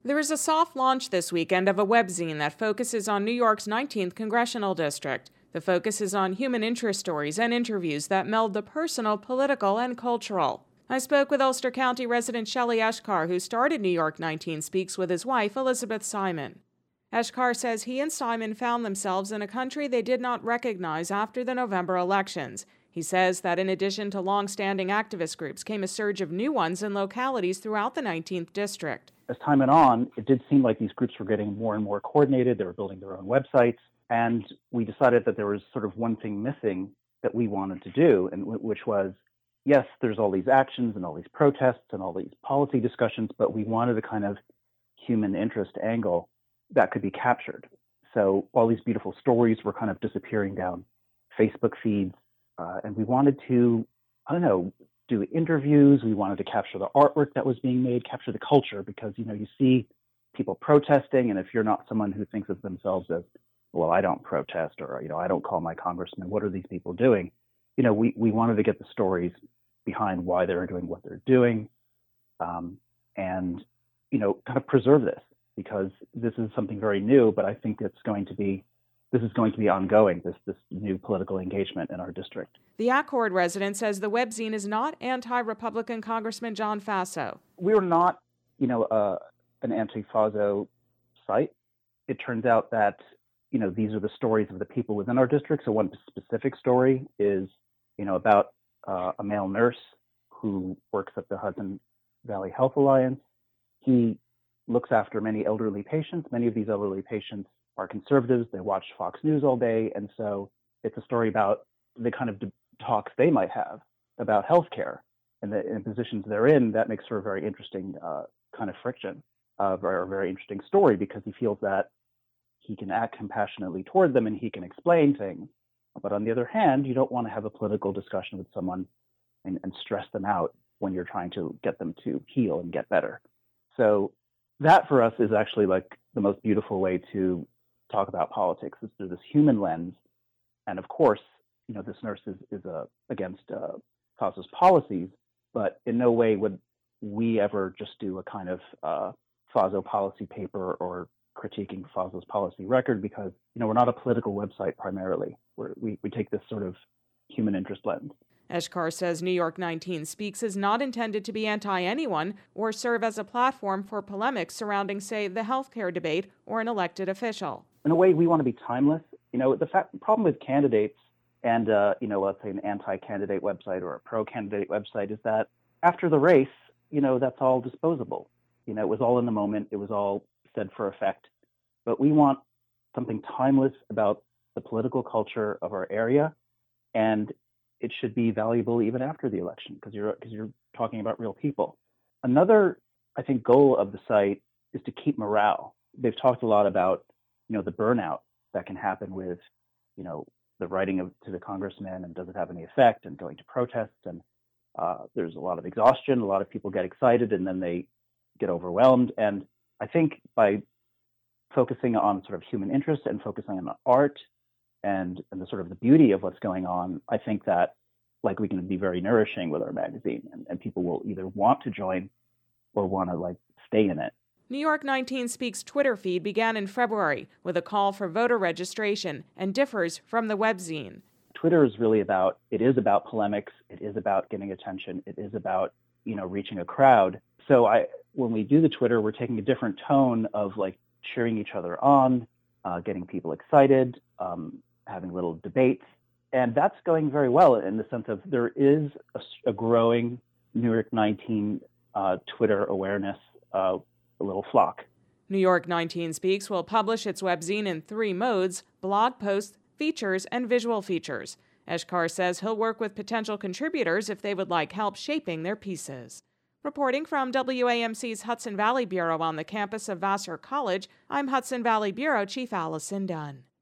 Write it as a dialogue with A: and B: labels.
A: There is a soft launch this weekend of a webzine that focuses on New York's 19th Congressional District. The focus is on human interest stories and interviews that meld the personal, political, and cultural. I spoke with Ulster County resident Shelley Eshkar, who started New York 19 Speaks with his wife, Elizabeth Simon. Eshkar says he and Simon found themselves in a country they did not recognize after the November elections. He says that in addition to long-standing activist groups came a surge of new ones in localities throughout the 19th District.
B: As time went on, it did seem like these groups were getting more and more coordinated. They were building their own websites. And we decided that there was sort of one thing missing that we wanted to do, and which was, yes, there's all these actions and all these protests and all these policy discussions, but we wanted a kind of human interest angle that could be captured. So all these beautiful stories were kind of disappearing down Facebook feeds. And we wanted to, do interviews. We wanted to capture the artwork that was being made, capture the culture, because, you see people protesting. And if you're not someone who thinks of themselves as, well, I don't protest, or, I don't call my congressman, what are these people doing? We wanted to get the stories behind why they're doing what they're doing, and, kind of preserve this, because this is something very new, but I think this is going to be ongoing, this new political engagement in our district.
A: The Accord resident says the webzine is not anti-Republican Congressman John Faso.
B: We are not, an anti-Faso site. It turns out that, these are the stories of the people within our district. So one specific story is, about a male nurse who works at the Hudson Valley Health Alliance. He looks after many elderly patients. Many of these elderly patients are conservatives. They watch Fox News all day. And so it's a story about the kind of talks they might have about healthcare and the positions they're in. That makes for a very interesting kind of friction, or a very interesting story, because he feels that he can act compassionately toward them and he can explain things. But on the other hand, you don't want to have a political discussion with someone and stress them out when you're trying to get them to heal and get better. So that for us is actually like the most beautiful way to talk about politics, is through this human lens. And of course, this nurse is against Faso's policies, but in no way would we ever just do a kind of Faso policy paper or critiquing Faso's policy record, because we're not a political website primarily. We take this sort of human interest lens.
A: Eshkar says New York 19 Speaks is not intended to be anti-anyone or serve as a platform for polemics surrounding, say, the healthcare debate or an elected official.
B: In a way, we want to be timeless. The problem with candidates and, let's say an anti-candidate website or a pro-candidate website is that after the race, that's all disposable. It was all in the moment. It was all said for effect. But we want something timeless about the political culture of our area, and it should be valuable even after the election, because you're talking about real people. Another, I think, goal of the site is to keep morale. They've talked a lot about, the burnout that can happen with, the writing to the congressman, and does it have any effect, and going to protests. And there's a lot of exhaustion. A lot of people get excited and then they get overwhelmed. And I think by focusing on sort of human interest and focusing on art and the sort of the beauty of what's going on, I think that we can be very nourishing with our magazine, and people will either want to join or want to stay in it.
A: New York 19 Speaks Twitter feed began in February with a call for voter registration and differs from the webzine.
B: Twitter is really about polemics. It is about getting attention. It is about, reaching a crowd. So when we do the Twitter, we're taking a different tone of cheering each other on, getting people excited, having little debates. And that's going very well, in the sense of there is a growing New York 19 Twitter awareness, a little flock.
A: New York 19 Speaks will publish its webzine in 3 modes: blog posts, features, and visual features. Eshkar says he'll work with potential contributors if they would like help shaping their pieces. Reporting from WAMC's Hudson Valley Bureau on the campus of Vassar College, I'm Hudson Valley Bureau Chief Allison Dunn.